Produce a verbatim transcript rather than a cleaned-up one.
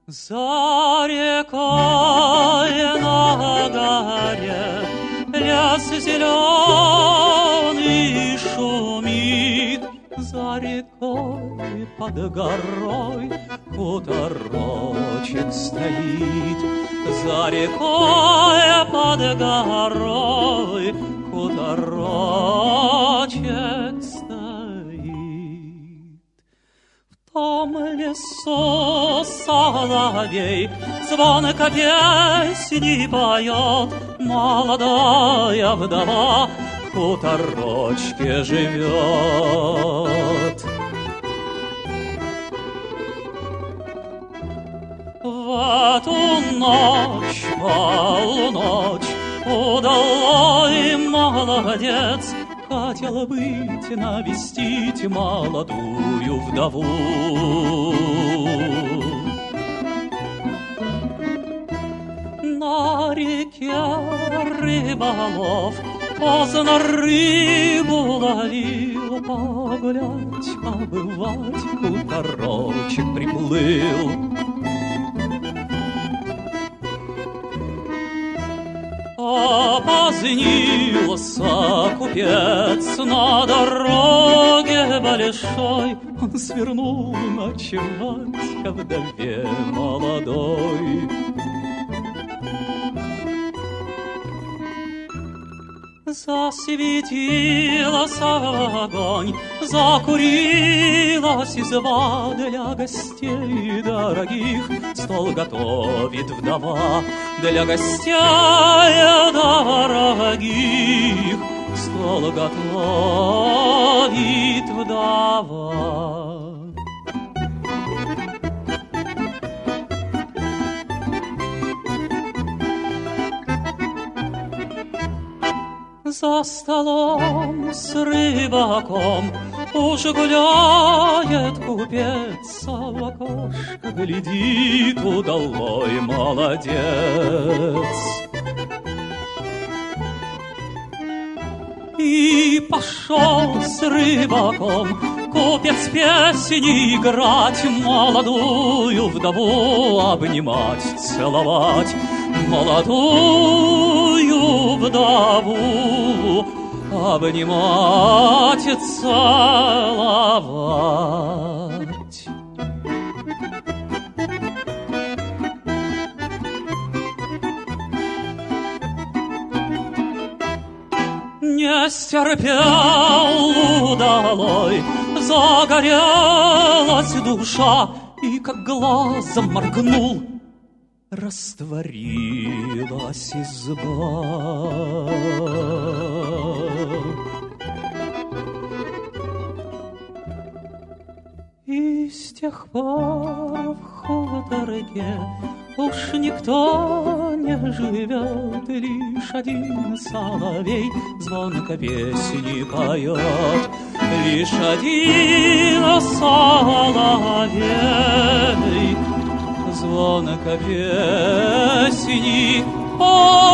За рекой на горе лес зеленый шумит, за рекой под горой хуторочек стоит, за рекой под горой хуторочек стоит. В том лесу соловей звонко песни поет, молодая вдова в хуторочке живет. В эту ночь, полуночь, удалой молодец хотел быть навестить молодую вдову. На реке рыболов поздно рыбу ловил, погулять, побывать хуторочек приплыл. Опозднился купец на дороге большой, он свернул ночевать ко вдове молодой. Засветился огонь, закурилась изба для гостей дорогих, стол готовит вдова для гостей дорогих, стол готовит вдова. За столом с рыбаком уж гуляет купец, а в окошко глядит удалой молодец. И пошел с рыбаком купец песни играть, молодую вдову обнимать, целовать, молодую вдову обнимать и целовать. Не стерпел удалой, загорелась душа, и как глазом моргнул, растворилась изба. И с тех пор в хуторке уж никто не живет, лишь один соловей звонко песни поет, лишь один соловей звонко песни поет.